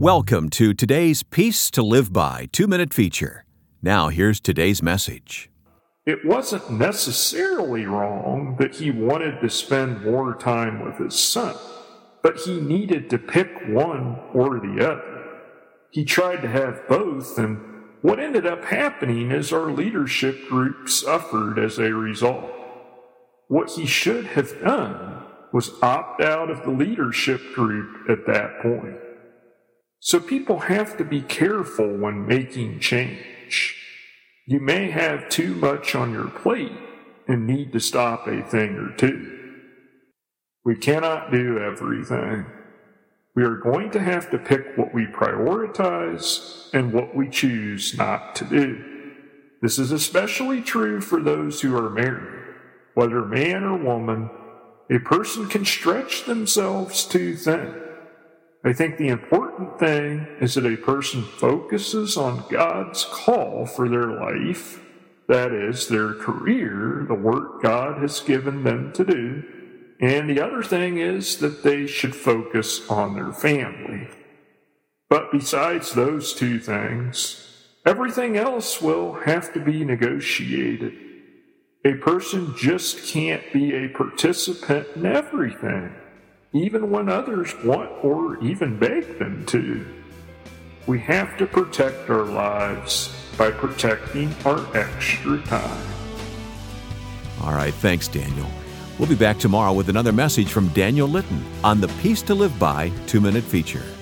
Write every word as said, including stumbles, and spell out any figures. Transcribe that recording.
Welcome to today's Peace to Live By two-minute feature. Now here's today's message. It wasn't necessarily wrong that he wanted to spend more time with his son, but he needed to pick one or the other. He tried to have both, and what ended up happening is our leadership group suffered as a result. What he should have done was opt out of the leadership group at that point. So people have to be careful when making change. You may have too much on your plate and need to stop a thing or two. We cannot do everything. We are going to have to pick what we prioritize and what we choose not to do. This is especially true for those who are married. Whether man or woman, a person can stretch themselves too thin. I think the important thing is that a person focuses on God's call for their life, that is, their career, the work God has given them to do, and the other thing is that they should focus on their family. But besides those two things, everything else will have to be negotiated. A person just can't be a participant in everything, even when others want or even beg them to. We have to protect our lives by protecting our extra time. All right, thanks, Daniel. We'll be back tomorrow with another message from Daniel Litton on the Peace to Live By two-minute feature.